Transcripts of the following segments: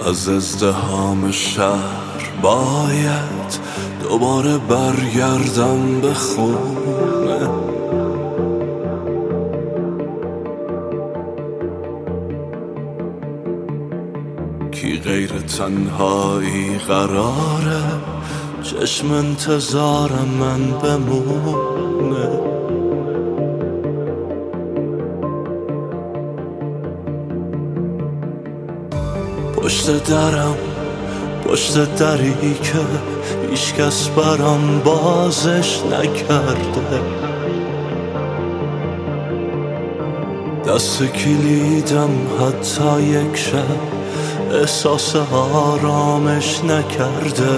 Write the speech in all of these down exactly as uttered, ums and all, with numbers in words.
از ازدحام شهر باید دوباره برگردم به خونه. کی غیر تنهایی قراره چشم انتظارم من بمونه. پشت درم، پشت دری که هیچ کس برام بازش نکرده، دست کلیدم حتی یک شب احساس آرامش نکرده.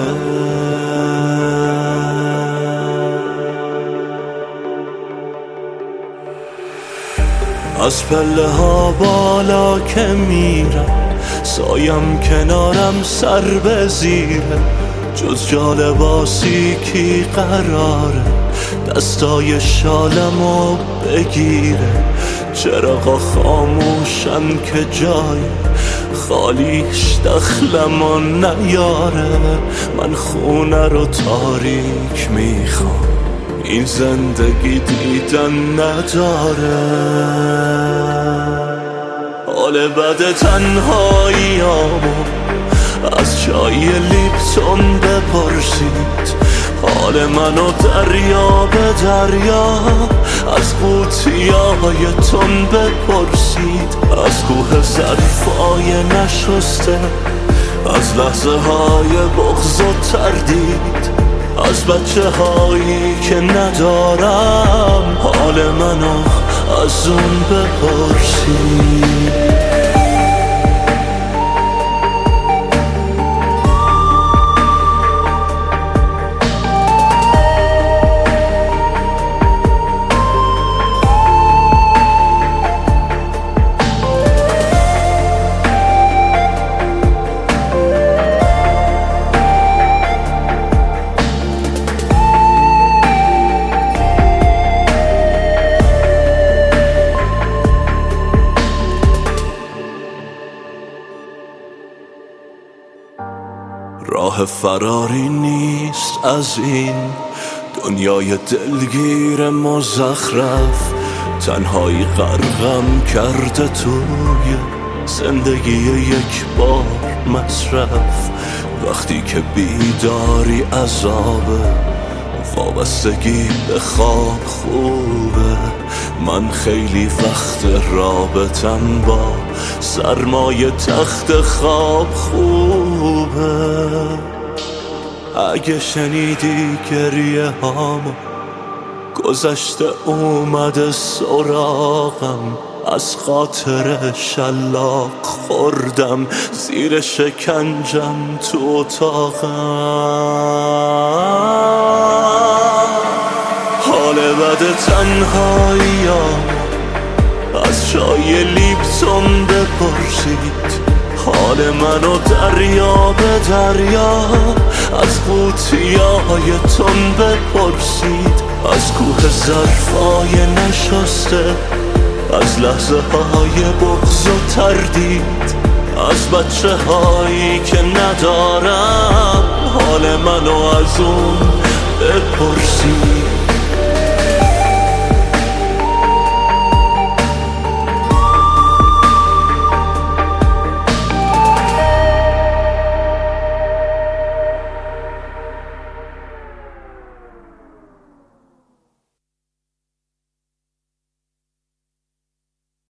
از پله ها بالا که میرم سایم کنارم سر به زیره، جز جا لباسی کی قراره دستای شالمو بگیره. چراغا خاموشن که جای خالیش دخلمو نیاره. من خونه رو تاریک میخوام، این زندگی دیدن نداره. حال بد تنهاییامو از چای لیپتون بپرسید، حال منو دریا به دریا از قوطیای تون بپرسید. از کوه ظرفای نشسته، از لحظه های بغض و تردید، از بچه هایی که ندارم حال منو از اون بپرسید. راه فراری نیست از این دنیای دلگیر مزخرف، تنهایی غرقم کرده توی زندگی یک بار مصرف. وقتی که بیداری عذابه، وابستگی به خواب خوبه. من خیلی وقت رابطم با سرمایه تخت خواب خوبه. اگه شنیدی گریه هامو گذشته اومده سراغم، از خاطر شلاق خوردم زیر شکنجم تو اتاقم. حال بد تنهاییامو از چای لیپتون بپرسید، حال منو دریا به دریا از قوطیای تون بپرسید. از کوه ظرفای نشسته، از لحظه های بغض و تردید، از بچه هایی که ندارم حال منو از اون بپرسید.